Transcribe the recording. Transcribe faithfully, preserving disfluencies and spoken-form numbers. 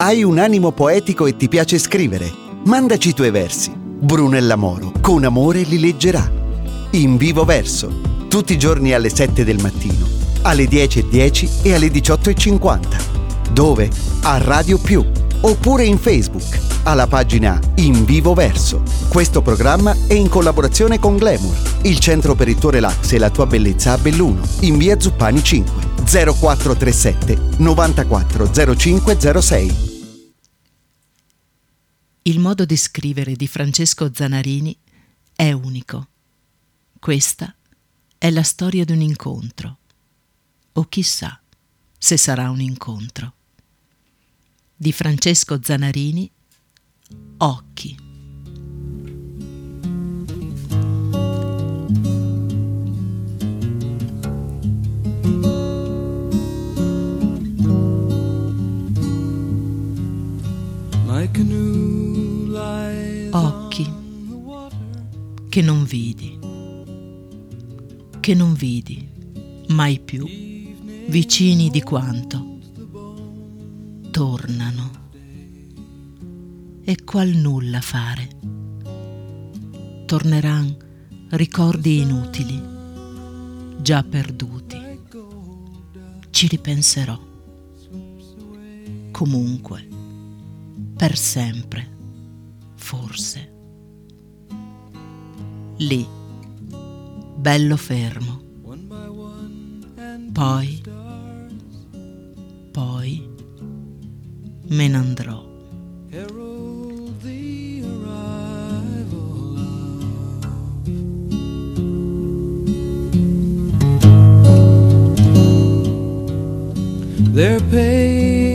Hai un animo poetico e ti piace scrivere? Mandaci i tuoi versi. Brunella Moro, con amore, li leggerà. In vivo verso, tutti i giorni alle sette del mattino, alle dieci e dieci e alle diciotto e cinquanta. Dove? A Radio Più, oppure in Facebook, alla pagina In Vivo Verso. Questo programma è in collaborazione con Glamour, il centro per il tuo relax e la tua bellezza a Belluno, in via Zuppani cinque, zero quattro tre sette novantaquattro zero cinque zero sei. Il modo di scrivere di Francesco Zanarini è unico. Questa è la storia di un incontro, o chissà se sarà un incontro. Di Francesco Zanarini, Occhi. Occhi che non vidi, che non vidi mai più, vicini di quanto tornano, e qual nulla fare. Torneran ricordi inutili, già perduti. Ci ripenserò. Comunque, per sempre, forse. Lì, bello fermo. Poi, poi me ne andrò. They're paid